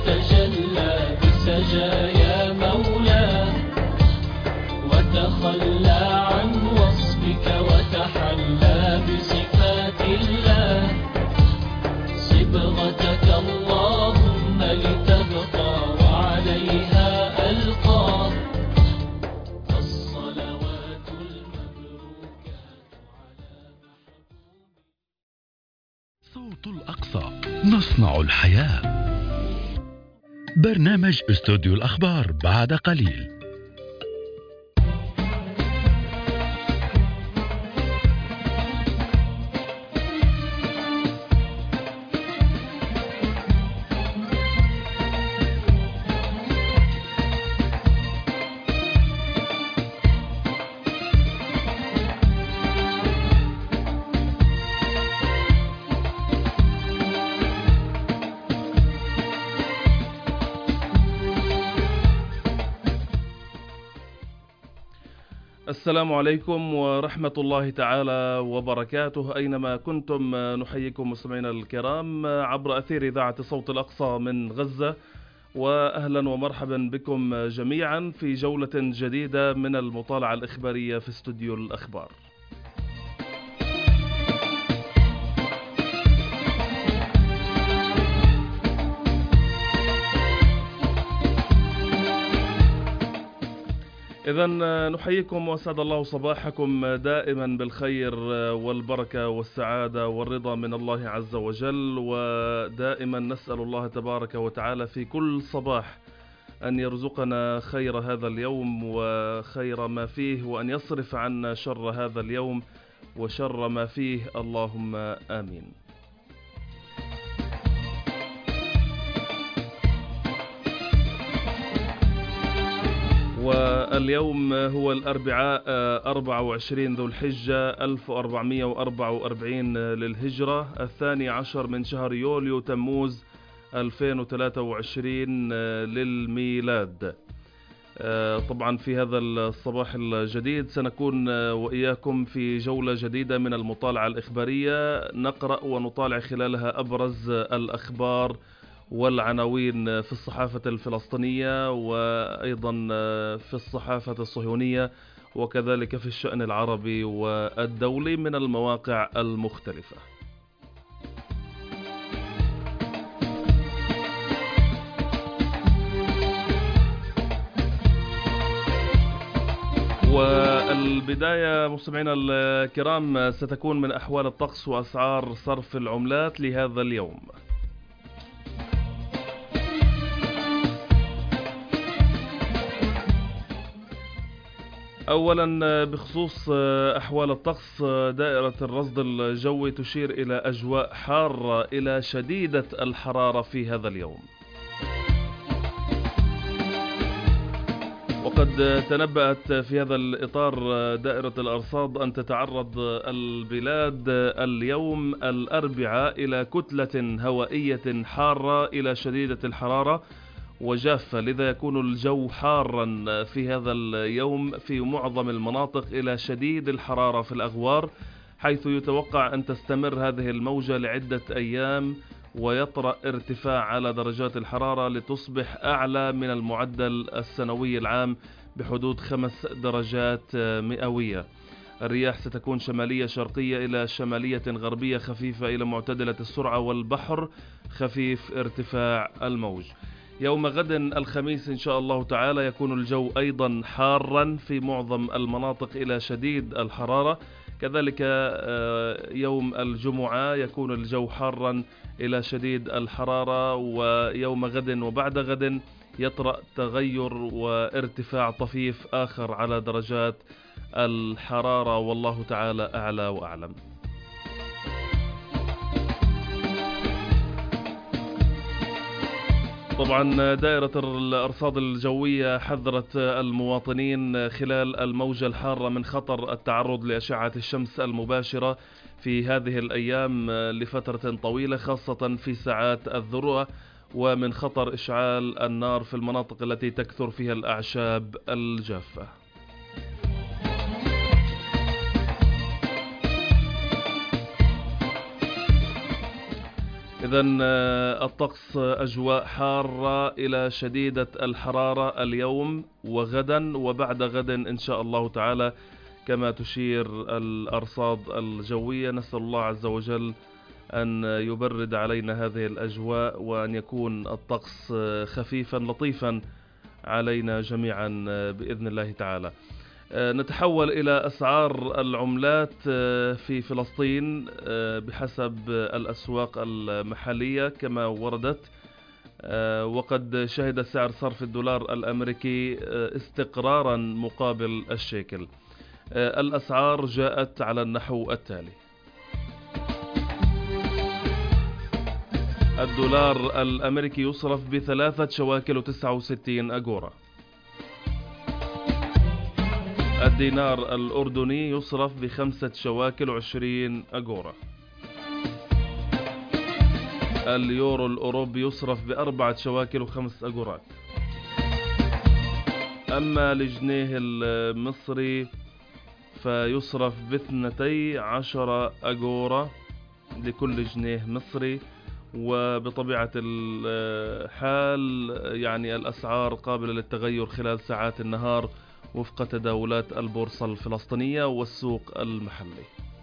تجلى بسجايا مولاه، وتخلى عن وصفك وتحلى بصفات الله. صبغتك اللهم لتبقى وعليها ألقى الصلوات المبروكات على محبوب. صوت الأقصى، نصنع الحياة. برنامج استوديو الأخبار بعد قليل. السلام عليكم ورحمة الله تعالى وبركاته. أينما كنتم نحييكم مستمعينا الكرام عبر أثير إذاعة صوت الأقصى من غزة، وأهلا ومرحبا بكم جميعا في جولة جديدة من المطالعة الإخبارية في استوديو الأخبار. إذن نحييكم وأسعد الله صباحكم دائما بالخير والبركة والسعادة والرضا من الله عز وجل، ودائما نسأل الله تبارك وتعالى في كل صباح أن يرزقنا خير هذا اليوم وخير ما فيه، وأن يصرف عنا شر هذا اليوم وشر ما فيه، اللهم آمين. واليوم هو الأربعاء 24 ذو الحجة 1444 للهجرة، 12 من شهر يوليو تموز 2023 للميلاد. طبعا في هذا الصباح الجديد سنكون وإياكم في جولة جديدة من المطالعة الإخبارية، نقرأ ونطالع خلالها أبرز الأخبار والعناوين في الصحافة الفلسطينية وأيضا في الصحافة الصهيونية، وكذلك في الشأن العربي والدولي من المواقع المختلفة. والبداية مستمعينا الكرام ستكون من أحوال الطقس وأسعار صرف العملات لهذا اليوم. أولا بخصوص أحوال الطقس، دائرة الرصد الجوي تشير إلى أجواء حارة إلى شديدة الحرارة في هذا اليوم. وقد تنبأت في هذا الإطار دائرة الأرصاد أن تتعرض البلاد اليوم الأربعاء إلى كتلة هوائية حارة إلى شديدة الحرارة وجافة، لذا يكون الجو حارا في هذا اليوم في معظم المناطق إلى شديد الحرارة في الأغوار، حيث يتوقع أن تستمر هذه الموجة لعدة أيام ويطرأ ارتفاع على درجات الحرارة لتصبح أعلى من المعدل السنوي العام بحدود 5 درجات مئوية. الرياح ستكون شمالية شرقية إلى شمالية غربية خفيفة إلى معتدلة السرعة، والبحر خفيف ارتفاع الموج. يوم غد الخميس إن شاء الله تعالى يكون الجو أيضا حارا في معظم المناطق إلى شديد الحرارة، كذلك يوم الجمعة يكون الجو حارا إلى شديد الحرارة، ويوم غد وبعد غد يطرأ تغير وارتفاع طفيف آخر على درجات الحرارة، والله تعالى أعلى وأعلم. طبعا دائرة الأرصاد الجوية حذرت المواطنين خلال الموجة الحارة من خطر التعرض لأشعة الشمس المباشرة في هذه الأيام لفترة طويلة، خاصة في ساعات الذروة، ومن خطر إشعال النار في المناطق التي تكثر فيها الأعشاب الجافة. إذن الطقس أجواء حارة إلى شديدة الحرارة اليوم وغدا وبعد غد إن شاء الله تعالى كما تشير الأرصاد الجوية. نسأل الله عز وجل أن يبرد علينا هذه الأجواء وأن يكون الطقس خفيفا لطيفا علينا جميعا بإذن الله تعالى. نتحول إلى أسعار العملات في فلسطين بحسب الأسواق المحلية كما وردت. وقد شهد سعر صرف الدولار الأمريكي استقرارا مقابل الشيكل. الأسعار جاءت على النحو التالي: الدولار الأمريكي يصرف ب3 شواكل و69 أجورة. الدينار الأردني يصرف ب5 شواكل و20 أجورة. اليورو الأوروبي يصرف ب4 شواكل و5 أجورات. أما الجنيه المصري فيصرف ب12 أجورة لكل جنيه مصري. وبطبيعة الحال يعني الأسعار قابلة للتغير خلال ساعات النهار وفق تداولات البورصة الفلسطينية والسوق المحلي.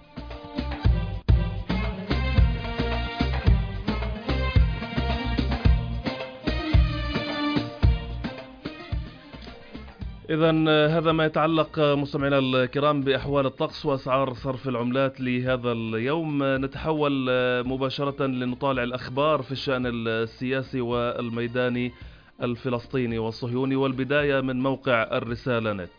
إذن هذا ما يتعلق مستمعينا الكرام بأحوال الطقس وأسعار صرف العملات لهذا اليوم. نتحول مباشرة لنطالع الأخبار في الشأن السياسي والميداني الفلسطيني والصهيوني، والبداية من موقع الرسالة نت.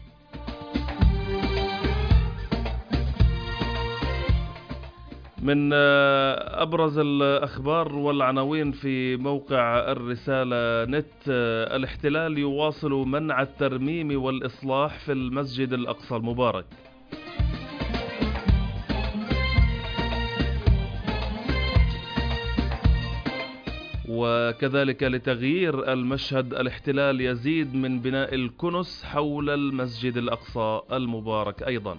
من أبرز الأخبار والعناوين في موقع الرسالة نت: الاحتلال يواصل منع الترميم والإصلاح في المسجد الأقصى المبارك. وكذلك لتغيير المشهد الاحتلال يزيد من بناء الكنس حول المسجد الأقصى المبارك أيضا.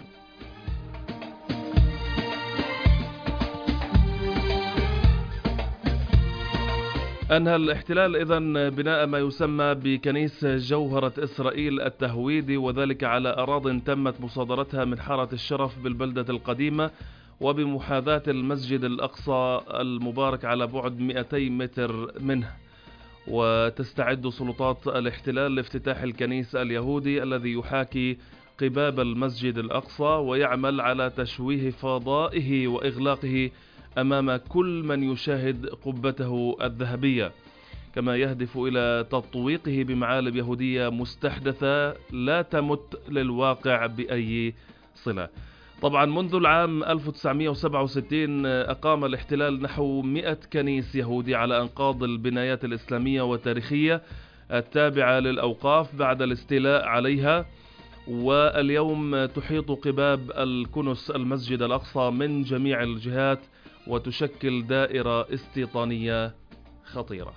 أنهى الاحتلال إذن بناء ما يسمى بكنيسة جوهرة إسرائيل التهويدي، وذلك على أراضٍ تمت مصادرتها من حارة الشرف بالبلدة القديمة وبمحاذاة المسجد الأقصى المبارك على بعد 200 متر منه. وتستعد سلطات الاحتلال لافتتاح الكنيسة اليهودي الذي يحاكي قباب المسجد الأقصى ويعمل على تشويه فضائه وإغلاقه أمام كل من يشاهد قبته الذهبية، كما يهدف إلى تطويقه بمعالم يهودية مستحدثة لا تمت للواقع بأي صلة. طبعا منذ العام 1967 أقام الاحتلال نحو 100 كنيس يهودي على أنقاض البنايات الإسلامية والتاريخية التابعة للأوقاف بعد الاستيلاء عليها. واليوم تحيط قباب الكنس المسجد الأقصى من جميع الجهات وتشكل دائرة استيطانية خطيرة.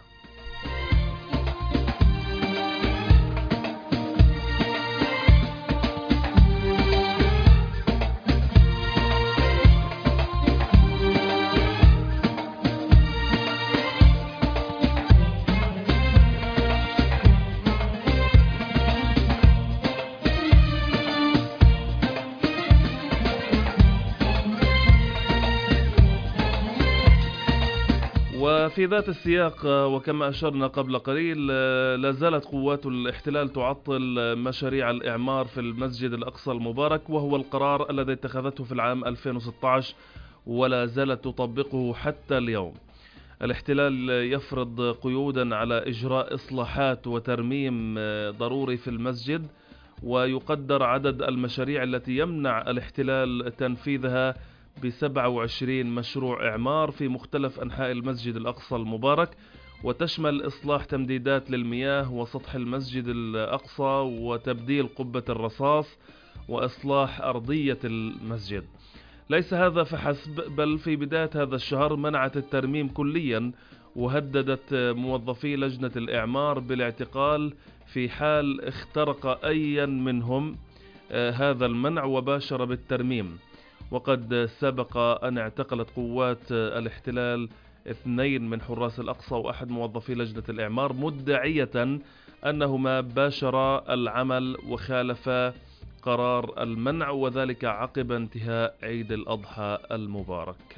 وفي ذات السياق وكما أشرنا قبل قليل لا زالت قوات الاحتلال تعطل مشاريع الإعمار في المسجد الأقصى المبارك، وهو القرار الذي اتخذته في العام 2016 ولا زالت تطبقه حتى اليوم. الاحتلال يفرض قيودا على إجراء إصلاحات وترميم ضروري في المسجد، ويقدر عدد المشاريع التي يمنع الاحتلال تنفيذها ب27 مشروع إعمار في مختلف أنحاء المسجد الأقصى المبارك، وتشمل إصلاح تمديدات للمياه وسطح المسجد الأقصى وتبديل قبة الرصاص وإصلاح أرضية المسجد. ليس هذا فحسب، بل في بداية هذا الشهر منعت الترميم كليا وهددت موظفي لجنة الإعمار بالاعتقال في حال اخترق أيا منهم هذا المنع وباشر بالترميم. وقد سبق أن اعتقلت قوات الاحتلال 2 من حراس الأقصى وأحد موظفي لجنة الإعمار، مدعية أنهما باشرا العمل وخالفا قرار المنع، وذلك عقب انتهاء عيد الأضحى المبارك.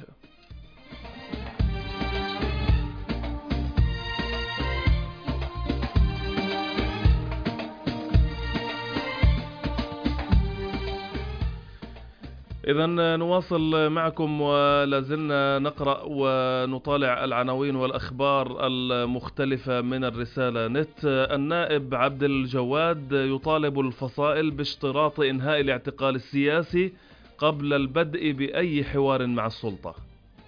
إذن نواصل معكم ولازلنا نقرأ ونطالع العناوين والأخبار المختلفة من الرسالة نت. النائب عبد الجواد يطالب الفصائل باشتراط إنهاء الاعتقال السياسي قبل البدء بأي حوار مع السلطة.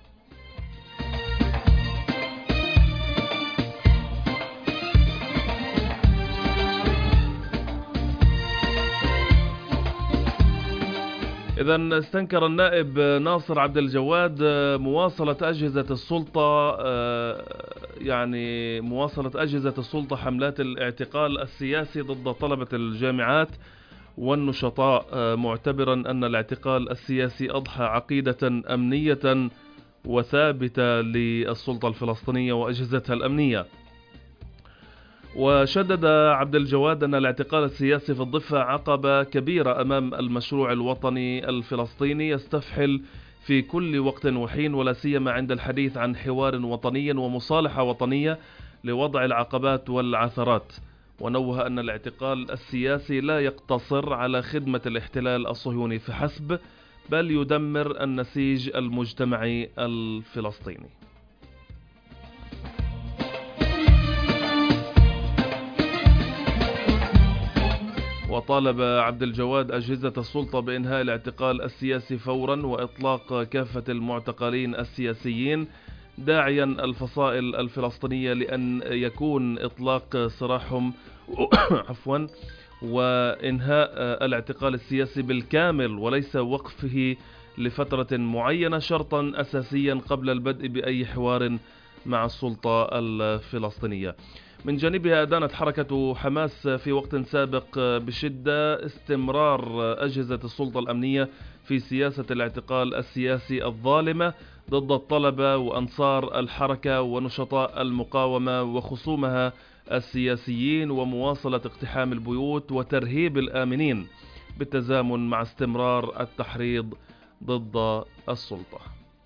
إذن استنكر النائب ناصر عبد الجواد مواصلة أجهزة السلطة حملات الاعتقال السياسي ضد طلبة الجامعات والنشطاء، معتبرا أن الاعتقال السياسي أضحى عقيدة أمنية وثابتة للسلطة الفلسطينية وأجهزتها الأمنية. وشدد عبد الجواد أن الاعتقال السياسي في الضفة عقبة كبيرة أمام المشروع الوطني الفلسطيني يستفحل في كل وقت وحين، ولا سيما عند الحديث عن حوار وطني ومصالحة وطنية لوضع العقبات والعثرات. ونوه أن الاعتقال السياسي لا يقتصر على خدمة الاحتلال الصهيوني فحسب، بل يدمر النسيج المجتمعي الفلسطيني. وطالب عبد الجواد أجهزة السلطة بإنهاء الاعتقال السياسي فورا وإطلاق كافة المعتقلين السياسيين، داعيا الفصائل الفلسطينية لأن يكون إطلاق سراحهم وإنهاء الاعتقال السياسي بالكامل وليس وقفه لفترة معينة شرطا أساسيا قبل البدء بأي حوار مع السلطة الفلسطينية. من جانبها أدانت حركة حماس في وقت سابق بشدة استمرار أجهزة السلطة الأمنية في سياسة الاعتقال السياسي الظالمة ضد الطلبة وأنصار الحركة ونشطاء المقاومة وخصومها السياسيين، ومواصلة اقتحام البيوت وترهيب الآمنين بالتزامن مع استمرار التحريض ضد السلطة.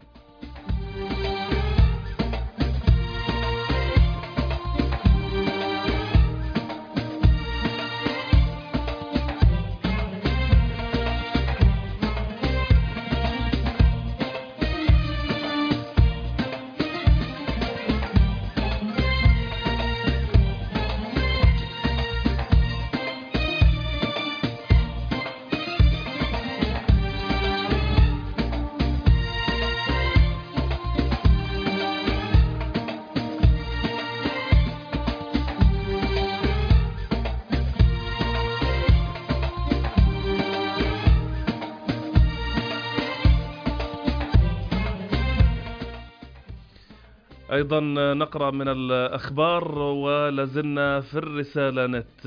أيضا نقرأ من الأخبار ولازلنا في الرسالة نت.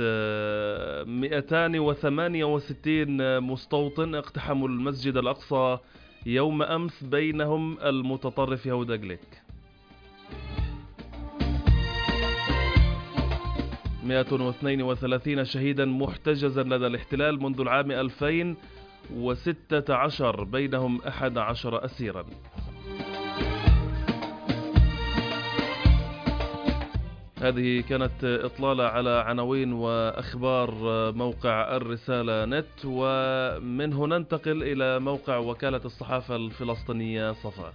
268 مستوطن اقتحموا المسجد الأقصى يوم أمس، بينهم المتطرف يهودا جليك. 132 شهيدا محتجزا لدى الاحتلال منذ العام 2016، بينهم 11 أسيرا. هذه كانت إطلالة على عناوين وأخبار موقع الرسالة نت، ومن هنا ننتقل إلى موقع وكالة الصحافة الفلسطينية صفا.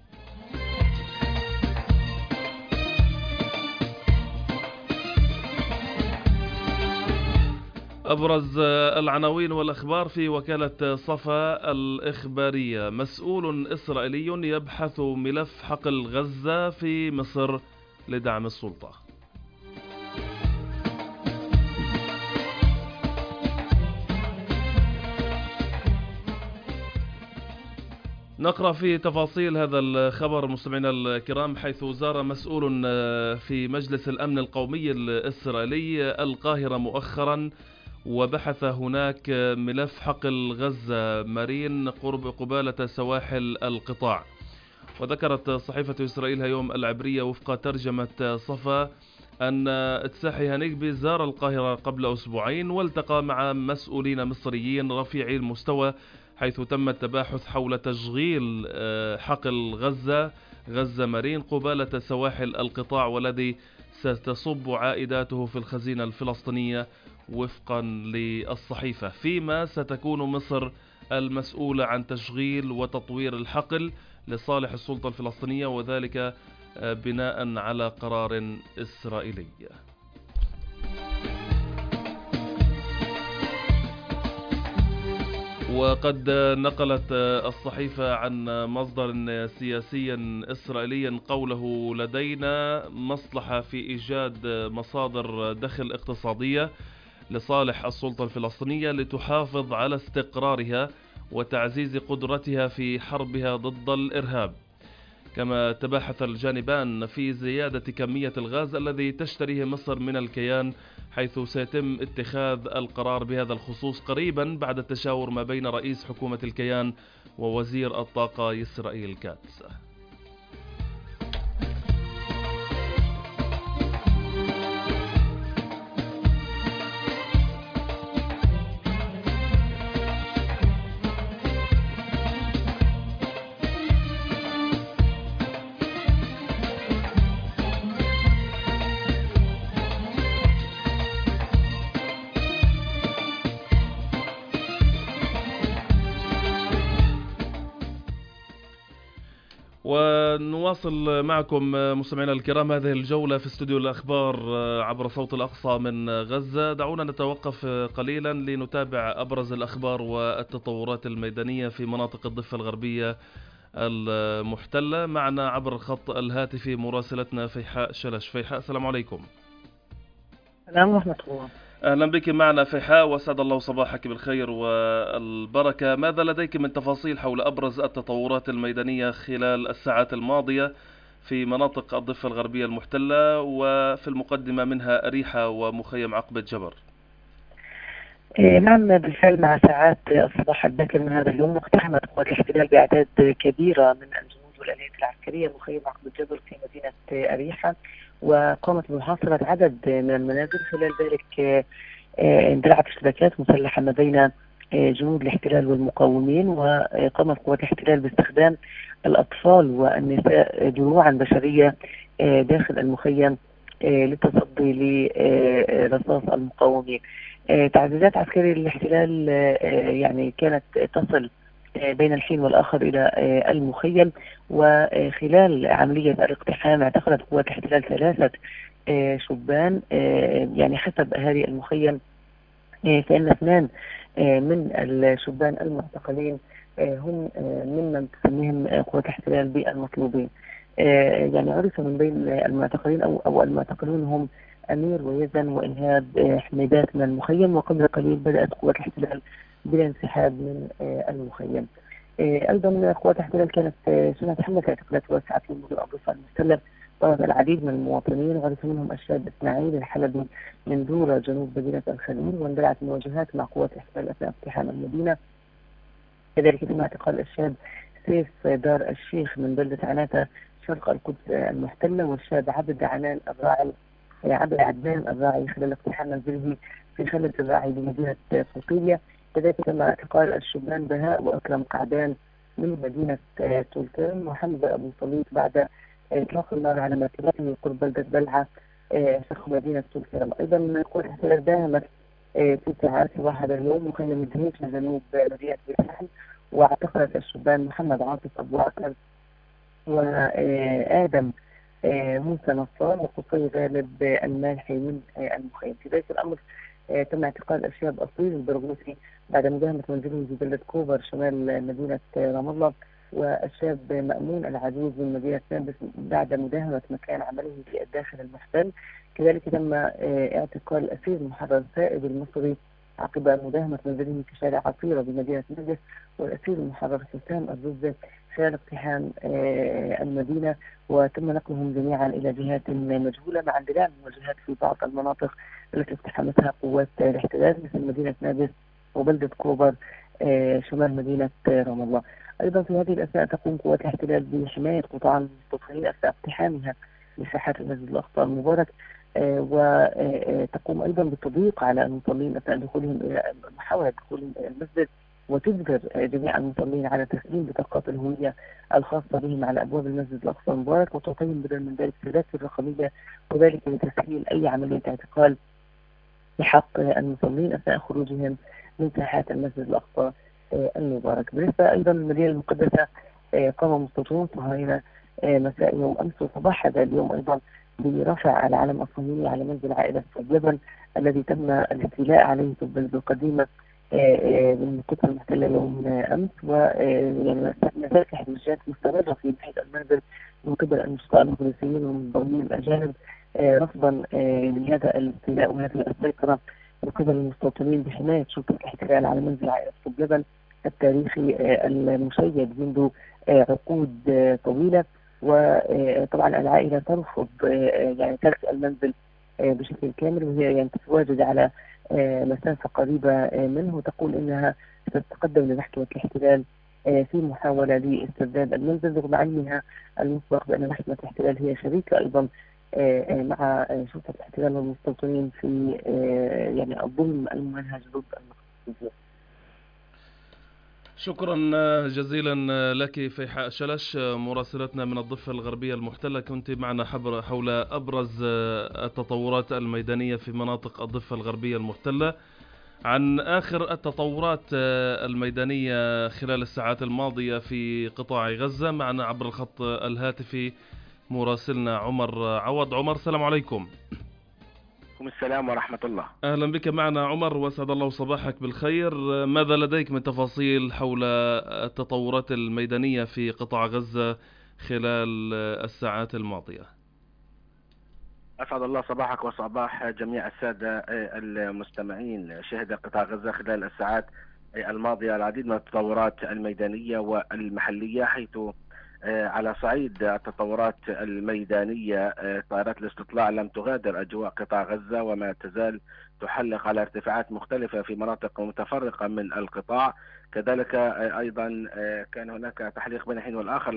أبرز العناوين والأخبار في وكالة صفا الإخبارية: مسؤول إسرائيلي يبحث ملف حقل غزة في مصر لدعم السلطة. نقرأ في تفاصيل هذا الخبر مستمعينا الكرام، حيث زار مسؤول في مجلس الأمن القومي الإسرائيلي القاهرة مؤخرا وبحث هناك ملف حقل غزة مارين قرب قبالة سواحل القطاع. وذكرت صحيفة إسرائيل هيوم العبرية وفق ترجمة صفا أن تساحي هنيجبي زار القاهرة قبل أسبوعين والتقى مع مسؤولين مصريين رفيعي المستوى، حيث تم التباحث حول تشغيل حقل غزة مارين قبالة سواحل القطاع، والذي ستصب عائداته في الخزينة الفلسطينية وفقا للصحيفة، فيما ستكون مصر المسؤولة عن تشغيل وتطوير الحقل لصالح السلطة الفلسطينية، وذلك بناء على قرار إسرائيلي. وقد نقلت الصحيفة عن مصدر سياسي إسرائيلي قوله: لدينا مصلحة في إيجاد مصادر دخل اقتصادية لصالح السلطة الفلسطينية لتحافظ على استقرارها وتعزيز قدرتها في حربها ضد الإرهاب. كما تباحث الجانبان في زيادة كمية الغاز الذي تشتريه مصر من الكيان، حيث سيتم اتخاذ القرار بهذا الخصوص قريبا بعد التشاور ما بين رئيس حكومة الكيان ووزير الطاقة إسرائيل كاتس. ونواصل معكم مستمعينا الكرام هذه الجولة في استوديو الأخبار عبر صوت الأقصى من غزة. دعونا نتوقف قليلا لنتابع أبرز الأخبار والتطورات الميدانية في مناطق الضفة الغربية المحتلة. معنا عبر الخط الهاتفي مراسلتنا فيحاء شلش. فيحاء، السلام عليكم. السلام ورحمة الله. أهلا بك معنا فيحاء، وسعد الله صباحك بالخير والبركة. ماذا لديك من تفاصيل حول أبرز التطورات الميدانية خلال الساعات الماضية في مناطق الضفة الغربية المحتلة، وفي المقدمة منها أريحة ومخيم عقبة جبر؟ نعم، بالفعل مع ساعات الصباح الباكر من هذا اليوم اقتحمت قوات الاحتلال بأعداد كبيرة من الجنود والآليات العسكرية مخيم عقبة جبر في مدينة أريحة، وقامت بمحاصرة عدد من المنازل. خلال ذلك اندلعت اشتباكات مسلحة ما بين جنود الاحتلال والمقاومين، وقامت قوات الاحتلال باستخدام الأطفال والنساء دروعا بشرية داخل المخيم للتصدي لرصاص المقاومين. تعزيزات عسكرية للاحتلال يعني كانت تصل بين الحين والآخر إلى المخيم، وخلال عملية الاقتحام اعتقلت قوات الاحتلال 3 شبان. يعني حسب أهالي المخيم فإن 2 من الشبان المعتقلين هم ممن تسميهم قوات الاحتلال بالمطلوبين. يعني عرف من بين المعتقلين أو المعتقلون هم أمير ويزن وإنهاب حميدات من المخيم، وقبل قليل بدأت قوات الاحتلال بالانسحاب من المخيم. أيضا قوات الاحتلال كانت سنة حملة اعتقالات واسعة في مدن الضفة المحتلة، طلب العديد من المواطنين وعرف منهم الشاب إسماعيل الحلبي من دورة جنوب مدينة الخليل، واندلعت مواجهات مع قوات الاحتلال أثناء اقتحام المدينة. كذلك تم اعتقال الشاب سيف دار الشيخ من بلدة عناتة شرق القدس المحتلة، والشاب عبد عدنان الراعي خلال اقتحام منزله في خلة الراعي بمدينة فقيلية. كذلك تم اعتقال الشبان بهاء وأكرم قعدان من مدينة تولكرم، وحمزة أبو صليب بعد إطلاق النار على مركبته قرب بلدة بلعة شرق مدينة تولكرم. أيضا قوات الاحتلال داهمت في ساعات صباح هذا اليوم مخيم الدهيش من جنوب مدينة بالفعل، واعتقلت الشبان محمد عاطف أبو عكر وآدم موسى نصار وقصي غالب المالحي من المخيم. في ذلك الأمر تم اعتقال الشاب أصيل البرغوثي بعد مداهمة منزله في بلدة كوبر شمال مدينة رام الله، والشاب مأمون العزيز من مدينة نابلس بعد مداهمة مكان عمله في الداخل المحتل. كذلك تم اعتقال الأسير محرر سائب المصري عقب مداهمة منزله في شارع عصيرة بمدينة نابلس، والأسير المحرر حسام الرزة خلال اقتحام المدينة، وتم نقلهم جميعا إلى جهات مجهولة مع اندلاع المواجهات في بعض المناطق التي اقتحمتها قوات الاحتلال مثل مدينة نابلس وبلدة كوبر شمال مدينة رام الله. أيضا في هذه الأثناء تقوم قوات الاحتلال بحماية قطاع المستوطنين أثناء اقتحامها لساحات المسجد الأقصى المبارك، وتقوم أيضا بالتضييق على المصلين أثناء دخولهم إلى محاولة دخولهم إلى المسجد، وتجبر جميع المصلين على تسليم بطاقات الهوية الخاصة بهم على أبواب المسجد الأقصى المبارك، وتعطيهم بدل من ذلك تذاكر رقمية، وذلك لتسهيل أي عملية اعتقال بحق المصلين أثناء خروجهم من ساحات المسجد الأقصى المبارك. بالنسبة أيضا للمدينة المقدسة، قام مستوطنون صهاينة مساء يوم أمس وصباح هذا اليوم أيضا برفع العلم الصهيوني على منزل عائلة لبن الذي تم الاستيلاء عليه في البلد القديمة من قبل المحتلة يوم أمس، ويعني ما زالت الاحتجاجات مستمرة في بحث المنزل من قبل النشطاء الفلسطينيين والمنضويين الأجانب رفضا لهذا الاستيلاء وهذه السيطرة من قبل المستوطنين بحماية شرطة الاحتلال على منزل عائلة لبن التاريخي المشيد منذ عقود طويلة. وطبعا العائلة ترفض يعني ترك المنزل بشكل كامل، وهي يعني تتواجد على مسافة قريبة منه، تقول إنها ستتقدم لمحكمة الاحتلال في محاولة لاسترداد المنزل، رغم علمها المسبق بأن محكمة الاحتلال هي شريكة أيضا مع شرطة الاحتلال والمستوطنين في يعني الظلم الممنهج ضد المقصودين. شكرا جزيلا لك فيحاء شلش مراسلتنا من الضفة الغربية المحتلة، كنت معنا حول أبرز التطورات الميدانية في مناطق الضفة الغربية المحتلة. عن آخر التطورات الميدانية خلال الساعات الماضية في قطاع غزة معنا عبر الخط الهاتفي مراسلنا عمر عوض. عمر، السلام عليكم. السلام ورحمة الله. أهلا بك معنا عمر، وأسعد الله صباحك بالخير. ماذا لديك من تفاصيل حول التطورات الميدانية في قطاع غزة خلال الساعات الماضية؟ أسعد الله صباحك وصباح جميع السادة المستمعين. شهد قطاع غزة خلال الساعات الماضية العديد من التطورات الميدانية والمحلية، حيث على صعيد التطورات الميدانية طائرات الاستطلاع لم تغادر أجواء قطاع غزة، وما تزال تحلق على ارتفاعات مختلفة في مناطق متفرقة من القطاع. كذلك أيضا كان هناك تحليق بين حين والآخر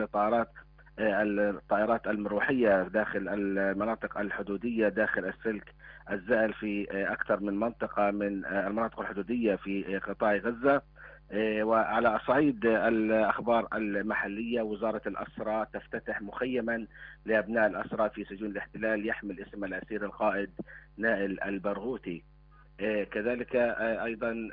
الطائرات المروحية داخل المناطق الحدودية داخل السلك الزائل في أكثر من منطقة من المناطق الحدودية في قطاع غزة. وعلى صعيد الأخبار المحلية، وزارة الأسرى تفتتح مخيما لأبناء الأسرى في سجون الاحتلال يحمل اسم الأسير القائد نائل البرغوثي. كذلك أيضا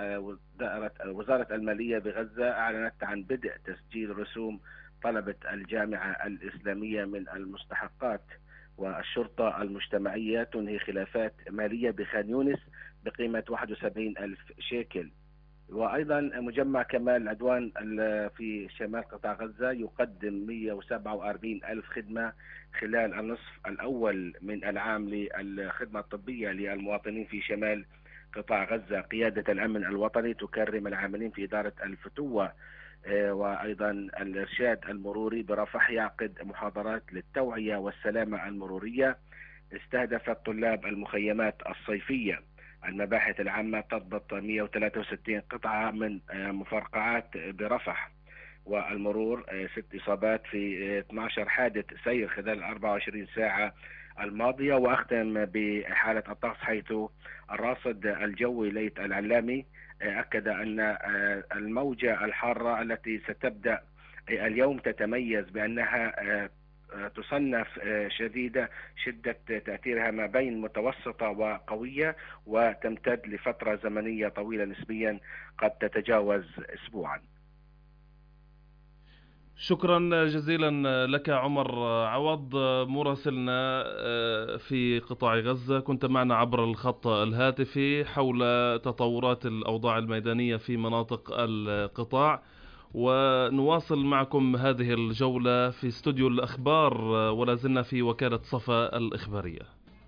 وزارة المالية بغزة أعلنت عن بدء تسجيل رسوم طلبة الجامعة الإسلامية من المستحقات. والشرطة المجتمعية تنهي خلافات مالية بخان يونس بقيمة 71,000 شيكل. وأيضا مجمع كمال العدوان في شمال قطاع غزة يقدم 147,000 خدمة خلال النصف الأول من العام للخدمة الطبية للمواطنين في شمال قطاع غزة. قيادة الأمن الوطني تكرم العاملين في إدارة الفتوة. وأيضا الإرشاد المروري برفح يعقد محاضرات للتوعية والسلامة المرورية. استهدفت طلاب المخيمات الصيفية. المباحث العامة تضبط 163 قطعة من مفرقعات برفح. والمرور 6 إصابات في 12 حادث سير خلال 24 ساعة الماضية. وأختم بحالة الطقس، حيث الراصد الجوي ليث العلامي أكد أن الموجة الحارة التي ستبدأ اليوم تتميز بأنها تصنف شدة تأثيرها ما بين متوسطة وقوية، وتمتد لفترة زمنية طويلة نسبيا قد تتجاوز أسبوعا. شكرا جزيلا لك عمر عوض مراسلنا في قطاع غزة، كنت معنا عبر الخط الهاتفي حول تطورات الأوضاع الميدانية في مناطق القطاع. ونواصل معكم هذه الجولة في استوديو الأخبار، ولا زلنا في وكالة صفا الإخبارية.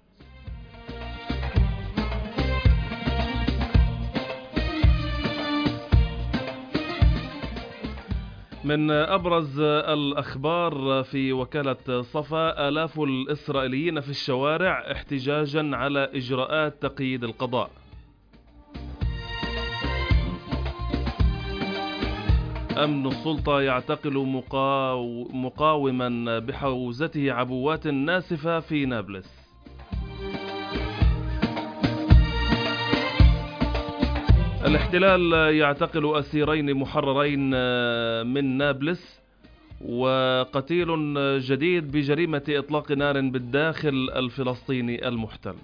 من أبرز الأخبار في وكالة صفا: آلاف الإسرائيليين في الشوارع احتجاجا على إجراءات تقييد القضاء. أمن السلطة يعتقل مقاوما بحوزته عبوات ناسفة في نابلس. الاحتلال يعتقل أسيرين محررين من نابلس، وقتيل جديد بجريمة إطلاق نار بالداخل الفلسطيني المحتل.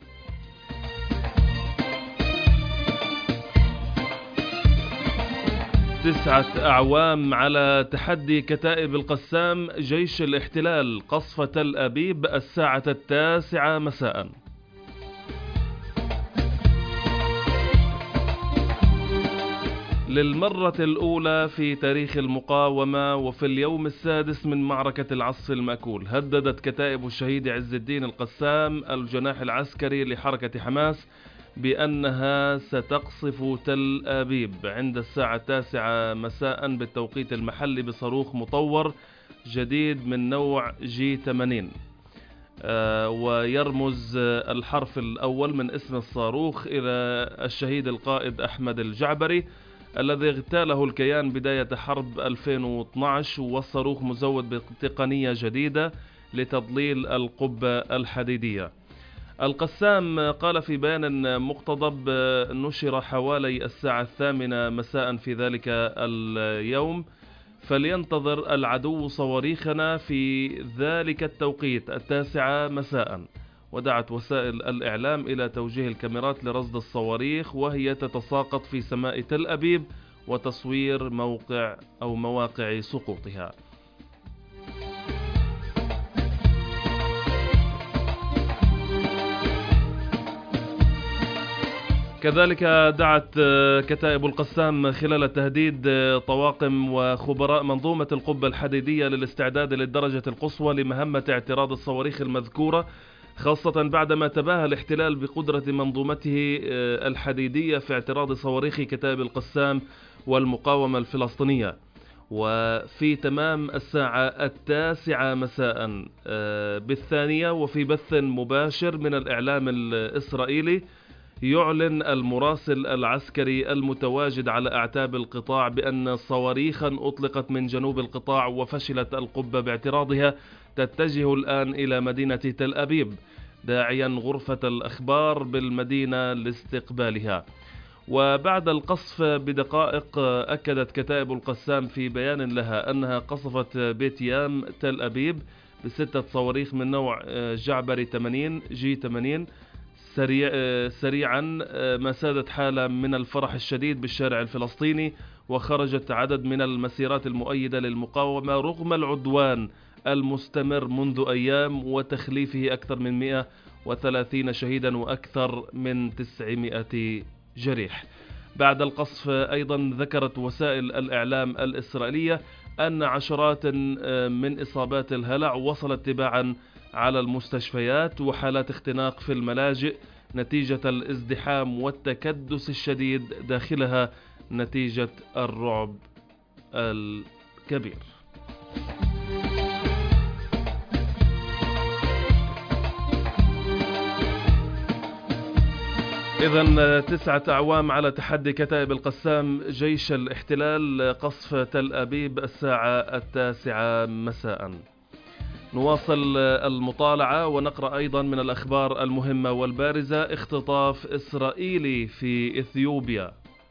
تسعة أعوام على تحدي كتائب القسام جيش الاحتلال قصف تل أبيب الساعة 9 مساء. للمرة الأولى في تاريخ المقاومة وفي اليوم السادس من معركة العصف المأكول، هددت كتائب الشهيد عز الدين القسام الجناح العسكري لحركة حماس بأنها ستقصف تل أبيب عند الساعة 9 مساء بالتوقيت المحلي بصاروخ مطور جديد من نوع G80. ويرمز الحرف الأول من اسم الصاروخ إلى الشهيد القائد أحمد الجعبري الذي اغتاله الكيان بداية حرب 2012، والصاروخ مزود بتقنية جديدة لتضليل القبة الحديدية. القسام قال في بيان مقتضب نشر حوالي الساعة 8 مساء في ذلك اليوم: فلينتظر العدو صواريخنا في ذلك التوقيت 9 مساء. ودعت وسائل الإعلام إلى توجيه الكاميرات لرصد الصواريخ وهي تتساقط في سماء تل أبيب وتصوير مواقع سقوطها. كذلك دعت كتائب القسام خلال تهديد طواقم وخبراء منظومة القبة الحديدية للاستعداد للدرجة القصوى لمهمة اعتراض الصواريخ المذكورة، خاصة بعدما تباهى الاحتلال بقدرة منظومته الحديدية في اعتراض صواريخ كتائب القسام والمقاومة الفلسطينية. وفي تمام الساعة 9 مساء بالثانية وفي بث مباشر من الإعلام الإسرائيلي، يعلن المراسل العسكري المتواجد على أعتاب القطاع بأن صواريخا أطلقت من جنوب القطاع وفشلت القبة باعتراضها تتجه الآن إلى مدينة تل أبيب، داعيا غرفة الأخبار بالمدينة لاستقبالها. وبعد القصف بدقائق أكدت كتائب القسام في بيان لها أنها قصفت بيت يام تل أبيب ب6 صواريخ من نوع جعبري 80 G80. سريعا ما سادت حالة من الفرح الشديد بالشارع الفلسطيني، وخرجت عدد من المسيرات المؤيدة للمقاومة رغم العدوان المستمر منذ أيام وتخليفه أكثر من 130 شهيدا وأكثر من 900 جريح. بعد القصف أيضا ذكرت وسائل الإعلام الإسرائيلية أن عشرات من إصابات الهلع وصلت تباعا على المستشفيات وحالات اختناق في الملاجئ نتيجة الازدحام والتكدس الشديد داخلها نتيجة الرعب الكبير. إذن 9 أعوام على تحدي كتائب القسام جيش الاحتلال قصف تل أبيب الساعة 9 مساء. نواصل المطالعة ونقرأ أيضا من الأخبار المهمة والبارزة: اختطاف إسرائيلي في إثيوبيا.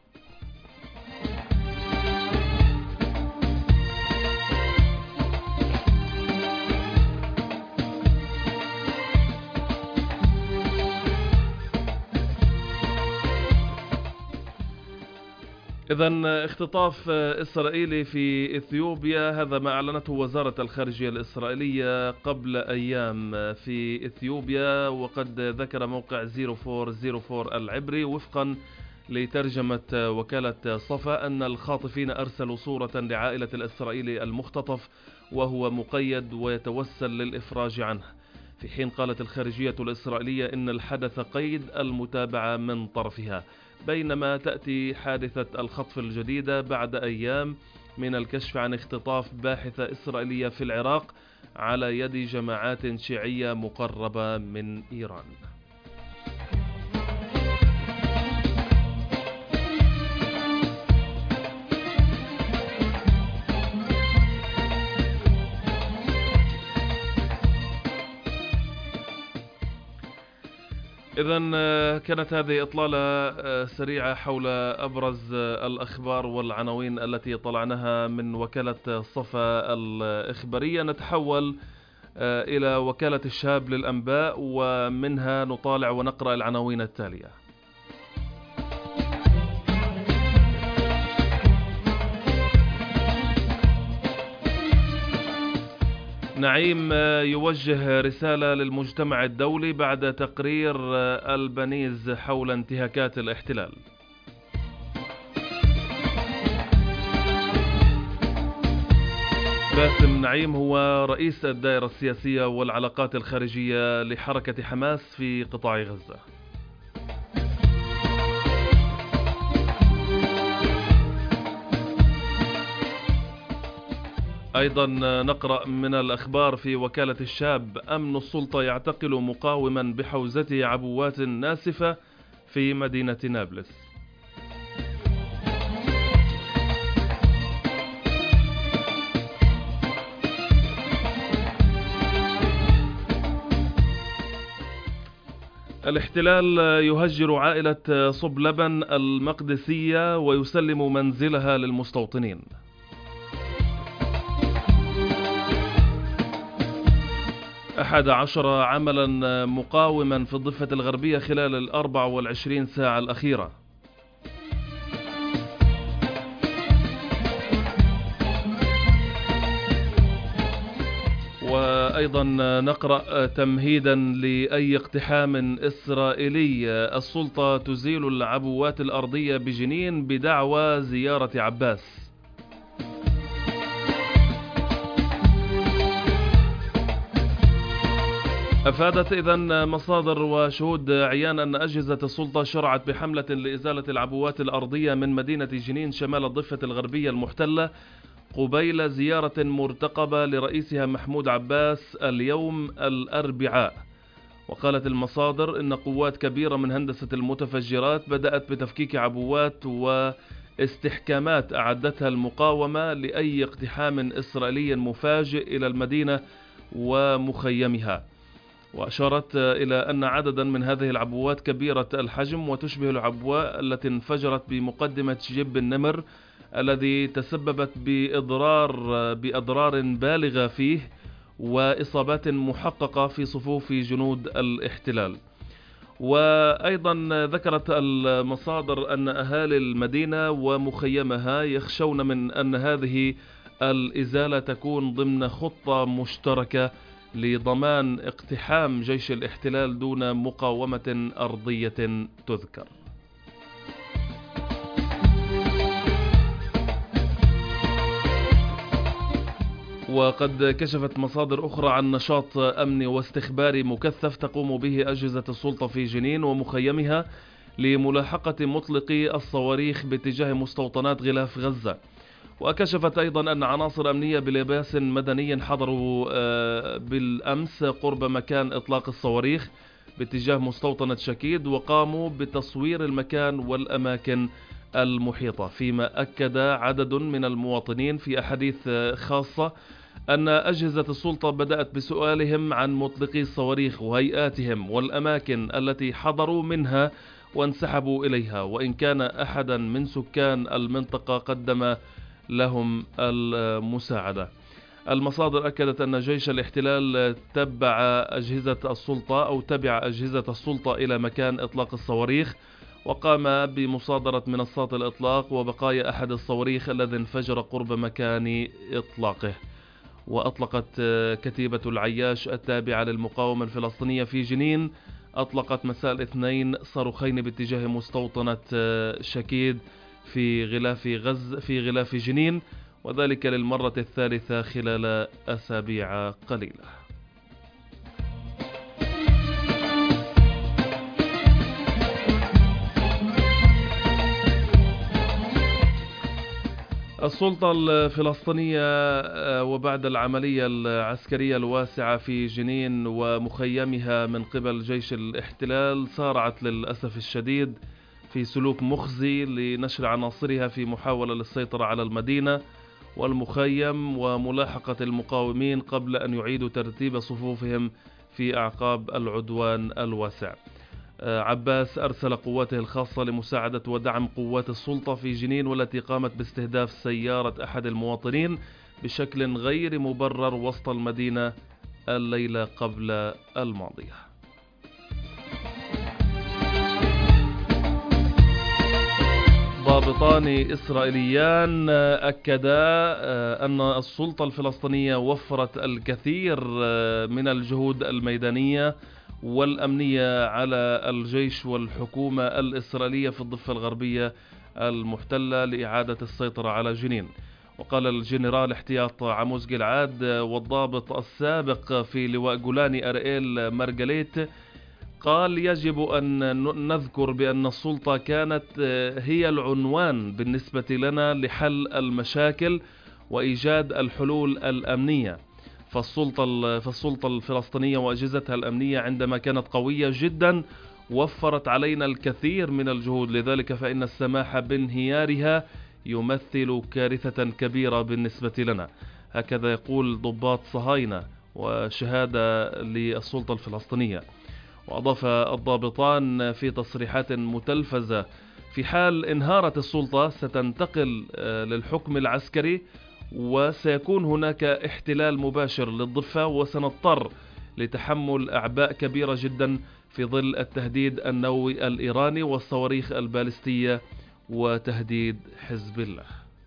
إذن اختطاف إسرائيلي في إثيوبيا، هذا ما أعلنته وزارة الخارجية الإسرائيلية قبل أيام في إثيوبيا. وقد ذكر موقع 0404 العبري وفقا لترجمة وكالة صفا أن الخاطفين أرسلوا صورة لعائلة الإسرائيلي المختطف وهو مقيد ويتوسل للإفراج عنه، في حين قالت الخارجية الإسرائيلية إن الحدث قيد المتابعة من طرفها. بينما تأتي حادثة الخطف الجديدة بعد أيام من الكشف عن اختطاف باحثة إسرائيلية في العراق على يد جماعات شيعية مقربة من إيران. إذن كانت هذه إطلالة سريعة حول أبرز الأخبار والعناوين التي طلعناها من وكالة صفا الإخبارية. نتحول إلى وكالة الشهاب للأنباء، ومنها نطالع ونقرأ العناوين التالية. نعيم يوجه رسالة للمجتمع الدولي بعد تقرير البنيز حول انتهاكات الاحتلال. باسم نعيم هو رئيس الدائرة السياسية والعلاقات الخارجية لحركة حماس في قطاع غزة. أيضا نقرأ من الأخبار في وكالة الشاب: أمن السلطة يعتقل مقاوما بحوزته عبوات ناسفة في مدينة نابلس. الاحتلال يهجر عائلة صبلبن المقدسية ويسلم منزلها للمستوطنين. 11 عملا مقاوما في الضفة الغربية خلال 24 ساعة الأخيرة. وأيضا نقرأ تمهيدا لأي اقتحام إسرائيلي: السلطة تزيل العبوات الأرضية بجنين بدعوى زيارة عباس. أفادت إذن مصادر وشهود عيان أن أجهزة السلطة شرعت بحملة لإزالة العبوات الأرضية من مدينة جنين شمال الضفة الغربية المحتلة قبيل زيارة مرتقبة لرئيسها محمود عباس اليوم الأربعاء. وقالت المصادر إن قوات كبيرة من هندسة المتفجرات بدأت بتفكيك عبوات واستحكامات أعدتها المقاومة لأي اقتحام إسرائيلي مفاجئ إلى المدينة ومخيمها. وأشارت إلى أن عددا من هذه العبوات كبيرة الحجم وتشبه العبوة التي انفجرت بمقدمة جب النمر الذي تسببت بأضرار بالغة فيه وإصابات محققة في صفوف جنود الاحتلال. وأيضا ذكرت المصادر أن أهالي المدينة ومخيمها يخشون من أن هذه الإزالة تكون ضمن خطة مشتركة لضمان اقتحام جيش الاحتلال دون مقاومة أرضية تذكر. وقد كشفت مصادر أخرى عن نشاط أمني واستخباري مكثف تقوم به أجهزة السلطة في جنين ومخيمها لملاحقة مطلقي الصواريخ باتجاه مستوطنات غلاف غزة. وكشفت أيضا أن عناصر أمنية بلباس مدني حضروا بالأمس قرب مكان إطلاق الصواريخ باتجاه مستوطنة شكيد وقاموا بتصوير المكان والأماكن المحيطة، فيما أكد عدد من المواطنين في أحاديث خاصة أن أجهزة السلطة بدأت بسؤالهم عن مطلقي الصواريخ وهيئاتهم والأماكن التي حضروا منها وانسحبوا إليها، وإن كان أحدا من سكان المنطقة قدم لهم المساعدة. المصادر أكدت أن جيش الاحتلال تبع أجهزة السلطة إلى مكان إطلاق الصواريخ وقام بمصادرة منصات الإطلاق وبقايا أحد الصواريخ الذي انفجر قرب مكان إطلاقه. وأطلقت كتيبة العياش التابعة للمقاومة الفلسطينية في جنين أطلقت مساء الاثنين صاروخين باتجاه مستوطنة شكيد في غلاف جنين، وذلك للمرة الثالثة خلال أسابيع قليلة. السلطة الفلسطينية وبعد العملية العسكرية الواسعة في جنين ومخيمها من قبل جيش الاحتلال سارعت للأسف الشديد في سلوك مخزي لنشر عناصرها في محاولة للسيطرة على المدينة والمخيم وملاحقة المقاومين قبل أن يعيدوا ترتيب صفوفهم في أعقاب العدوان الواسع. عباس أرسل قواته الخاصة لمساعدة ودعم قوات السلطة في جنين، والتي قامت باستهداف سيارة أحد المواطنين بشكل غير مبرر وسط المدينة الليلة قبل الماضية. ضابطان إسرائيليان أكدا أن السلطة الفلسطينية وفرت الكثير من الجهود الميدانية والأمنية على الجيش والحكومة الإسرائيلية في الضفة الغربية المحتلة لإعادة السيطرة على جنين. وقال الجنرال احتياط عموس جلعاد والضابط السابق في لواء جولاني أرييل مارجليت قال: يجب أن نذكر بأن السلطة كانت هي العنوان بالنسبة لنا لحل المشاكل وإيجاد الحلول الأمنية. فالسلطة الفلسطينية وأجهزتها الأمنية عندما كانت قوية جدا وفرت علينا الكثير من الجهود، لذلك فإن السماح بانهيارها يمثل كارثة كبيرة بالنسبة لنا. هكذا يقول ضباط صهاينة وشهادة للسلطة الفلسطينية. وأضاف الضابطان في تصريحات متلفزة: في حال انهارت السلطة ستنتقل للحكم العسكري وسيكون هناك احتلال مباشر للضفة، وسنضطر لتحمل أعباء كبيرة جدا في ظل التهديد النووي الإيراني والصواريخ البالستية وتهديد حزب الله.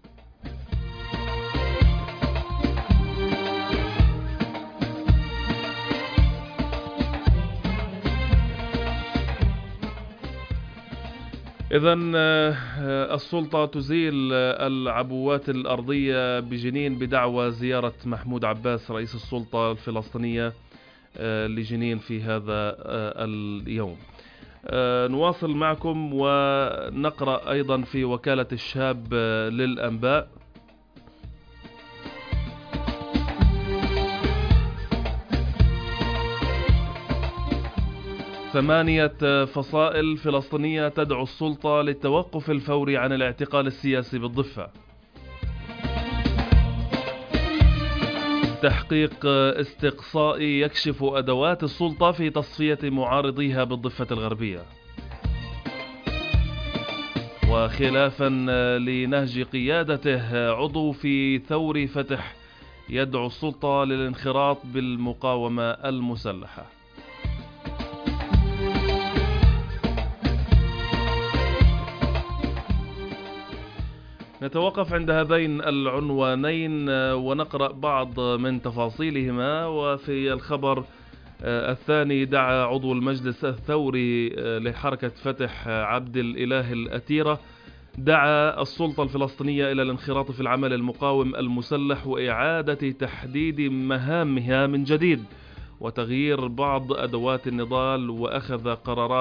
إذن السلطة تزيل العبوات الأرضية بجنين بدعوى زيارة محمود عباس رئيس السلطة الفلسطينية لجنين في هذا اليوم. نواصل معكم ونقرأ أيضا في وكالة الشاب للأنباء: 8 فصائل فلسطينية تدعو السلطة للتوقف الفوري عن الاعتقال السياسي بالضفة. تحقيق استقصائي يكشف أدوات السلطة في تصفية معارضيها بالضفة الغربية. وخلافا لنهج قيادته عضو في ثور فتح يدعو السلطة للانخراط بالمقاومة المسلحة. نتوقف عند هذين العنوانين ونقرأ بعض من تفاصيلهما. وفي الخبر الثاني: دعا عضو المجلس الثوري لحركة فتح عبد الإله الأتيرة دعا السلطة الفلسطينية إلى الانخراط في العمل المقاوم المسلح وإعادة تحديد مهامها من جديد وتغيير بعض أدوات النضال وأخذ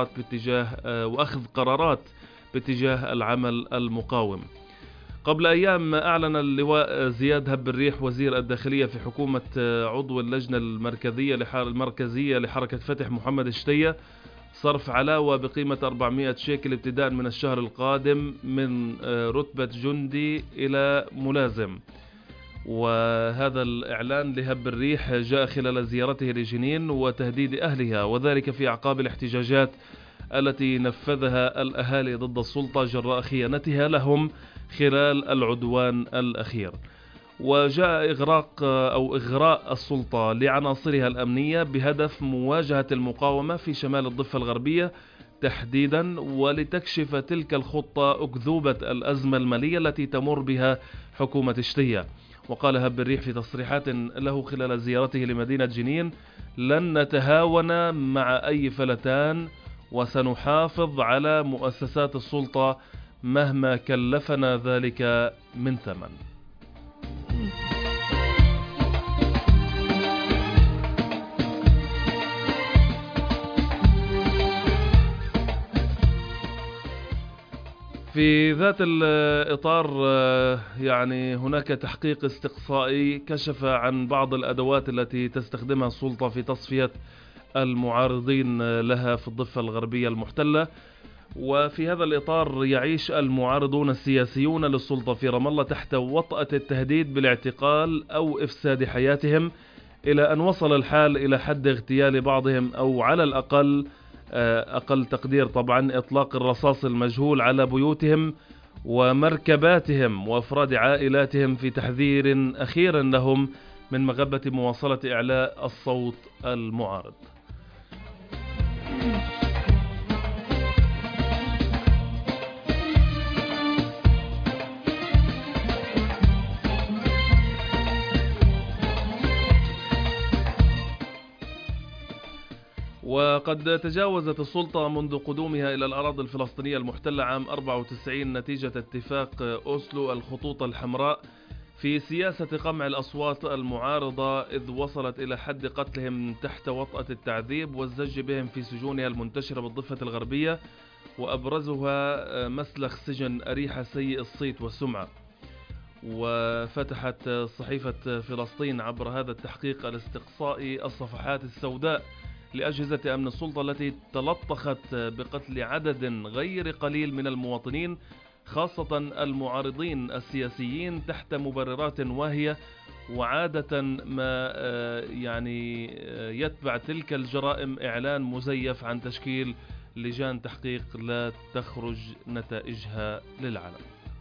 قرارات باتجاه العمل المقاوم. قبل أيام أعلن اللواء زياد هب الريح وزير الداخلية في حكومة عضو اللجنة المركزية لحركة فتح محمد الشتية صرف علاوة بقيمة 400 شيكل ابتداء من الشهر القادم من رتبة جندي إلى ملازم. وهذا الإعلان لهب الريح جاء خلال زيارته لجنين وتهديد أهلها، وذلك في أعقاب الاحتجاجات التي نفذها الأهالي ضد السلطة جراء خيانتها لهم خلال العدوان الأخير. وجاء إغراء السلطة لعناصرها الأمنية بهدف مواجهة المقاومة في شمال الضفة الغربية تحديدا، ولتكشف تلك الخطة أكذوبة الأزمة المالية التي تمر بها حكومة الشتية. وقال هب الريح في تصريحات له خلال زيارته لمدينة جنين: لن نتهاون مع أي فلتان وسنحافظ على مؤسسات السلطة مهما كلفنا ذلك من ثمن. في ذات الإطار يعني هناك تحقيق استقصائي كشف عن بعض الأدوات التي تستخدمها السلطة في تصفية المعارضين لها في الضفة الغربية المحتلة. وفي هذا الإطار يعيش المعارضون السياسيون للسلطة في رام الله تحت وطأة التهديد بالاعتقال أو إفساد حياتهم، إلى أن وصل الحال إلى حد اغتيال بعضهم أو على الأقل أقل تقدير طبعا إطلاق الرصاص المجهول على بيوتهم ومركباتهم وأفراد عائلاتهم في تحذير أخيرا لهم من مغبة مواصلة إعلاء الصوت المعارض. وقد تجاوزت السلطة منذ قدومها إلى الأراضي الفلسطينية المحتلة عام 94 نتيجة اتفاق أوسلو الخطوط الحمراء في سياسة قمع الأصوات المعارضة، إذ وصلت إلى حد قتلهم تحت وطأة التعذيب والزج بهم في سجونها المنتشرة بالضفة الغربية، وأبرزها مسلخ سجن أريحة سيء الصيت والسمعة. وفتحت صحيفة فلسطين عبر هذا التحقيق الاستقصائي الصفحات السوداء لأجهزة أمن السلطة التي تلطخت بقتل عدد غير قليل من المواطنين، خاصة المعارضين السياسيين، تحت مبررات واهية. وعادة ما يتبع تلك الجرائم إعلان مزيف عن تشكيل لجان تحقيق لا تخرج نتائجها للعلن.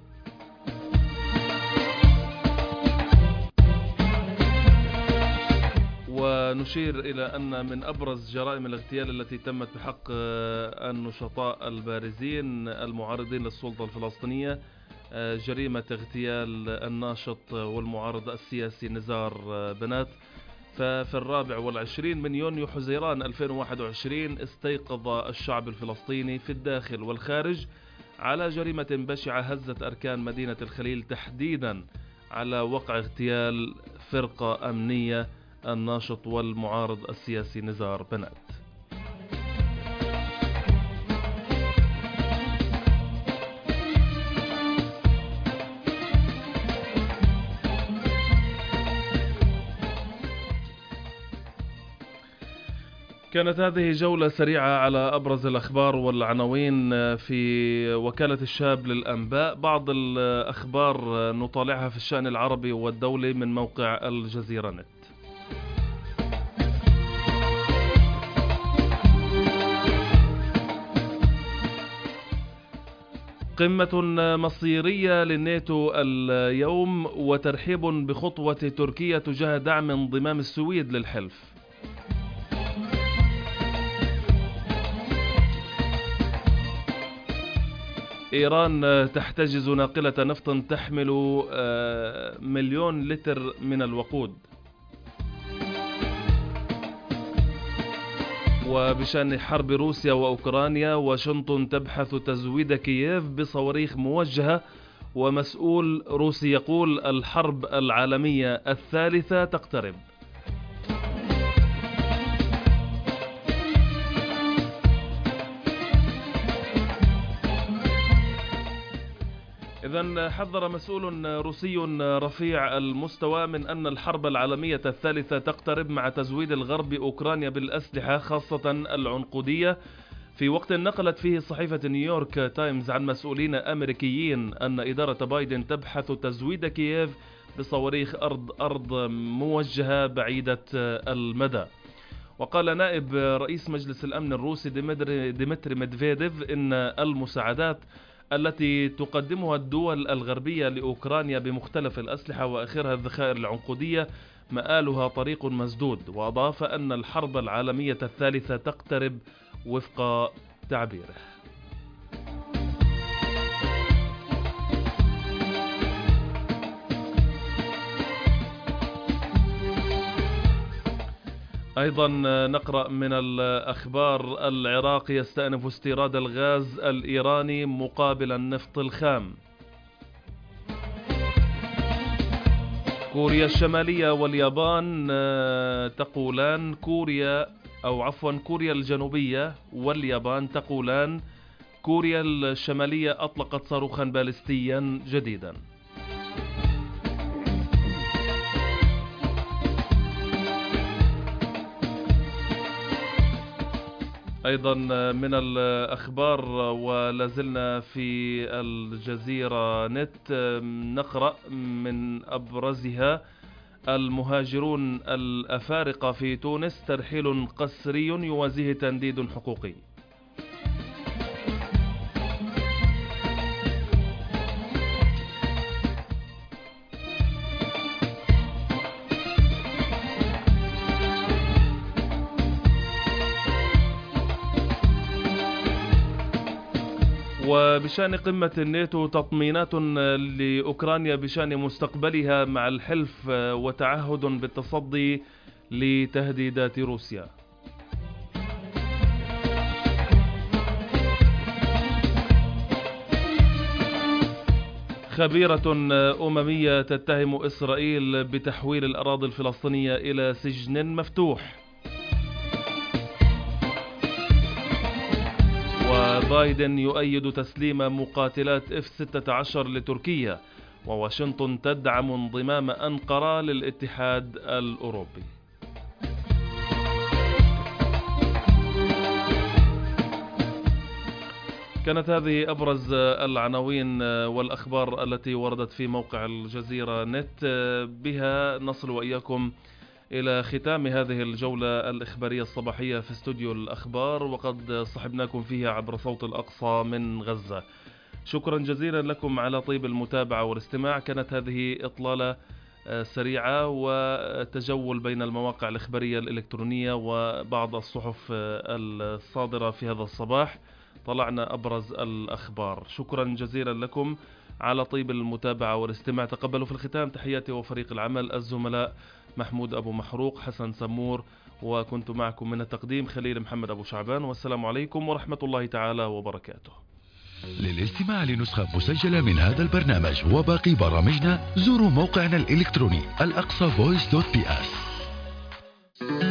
ونشير إلى أن من أبرز جرائم الاغتيال التي تمت بحق النشطاء البارزين المعارضين للسلطة الفلسطينية جريمة اغتيال الناشط والمعارض السياسي نزار بنات. ففي 24 من يونيو حزيران 2021 استيقظ الشعب الفلسطيني في الداخل والخارج على جريمة بشعة هزت أركان مدينة الخليل، تحديدا على وقع اغتيال فرقة أمنية الناشط والمعارض السياسي نزار بنات. كانت هذه جولة سريعة على أبرز الأخبار والعناوين في وكالة الشاب للأنباء. بعض الأخبار نطالعها في الشأن العربي والدولي من موقع الجزيرة نت. قمة مصيرية للناتو اليوم، وترحيب بخطوة تركيا تجاه دعم انضمام السويد للحلف. إيران تحتجز ناقلة نفط تحمل 1,000,000 لتر من الوقود. وبشأن حرب روسيا وأوكرانيا، واشنطن تبحث تزويد كييف بصواريخ موجهة، ومسؤول روسي يقول الحرب العالمية الثالثة تقترب. إذن حذر مسؤول روسي رفيع المستوى من أن الحرب العالمية الثالثة تقترب مع تزويد الغرب أوكرانيا بالأسلحة خاصة العنقودية، في وقت نقلت فيه صحيفة نيويورك تايمز عن مسؤولين أمريكيين أن إدارة بايدن تبحث تزويد كييف بصواريخ أرض موجهة بعيدة المدى. وقال نائب رئيس مجلس الأمن الروسي ديمتري ميدفيديف إن المساعدات التي تقدمها الدول الغربية لأوكرانيا بمختلف الأسلحة وآخرها الذخائر العنقودية مآلها طريق مسدود. وأضاف أن الحرب العالمية الثالثة تقترب وفق تعبيره. أيضا نقرأ من الأخبار: العراق يستأنف استيراد الغاز الإيراني مقابل النفط الخام. كوريا الشمالية واليابان تقولان كوريا الجنوبية واليابان تقولان كوريا الشمالية أطلقت صاروخا باليستيا جديدا. أيضا من الأخبار ولازلنا في الجزيرة نت نقرأ من أبرزها: المهاجرون الأفارقة في تونس ترحيل قسري يوازيه تنديد حقوقي. وبشأن قمة الناتو تطمينات لأوكرانيا بشأن مستقبلها مع الحلف وتعهد بالتصدي لتهديدات روسيا. خبيرة أممية تتهم إسرائيل بتحويل الأراضي الفلسطينية إلى سجن مفتوح. وبايدن يؤيد تسليم مقاتلات F-16 لتركيا، وواشنطن تدعم انضمام أنقرة للاتحاد الأوروبي. كانت هذه أبرز العناوين والأخبار التي وردت في موقع الجزيرة نت. بها نصل وإياكم إلى ختام هذه الجولة الإخبارية الصباحية في استوديو الأخبار، وقد صحبناكم فيها عبر صوت الأقصى من غزة. شكرا جزيلا لكم على طيب المتابعة والاستماع. كانت هذه إطلالة سريعة وتجول بين المواقع الإخبارية الإلكترونية وبعض الصحف الصادرة في هذا الصباح. طلعنا أبرز الأخبار. شكرا جزيلا لكم على طيب المتابعة والاستماع. تقبلوا في الختام تحياتي وفريق العمل الزملاء محمود أبو محروق، حسن سمور، وكنت معكم من التقديم خليل محمد أبو شعبان. والسلام عليكم ورحمة الله تعالى وبركاته. للاستماع لنسخة مسجلة من هذا البرنامج وباقي برامجنا زوروا موقعنا الإلكتروني الأقصى voice.ps.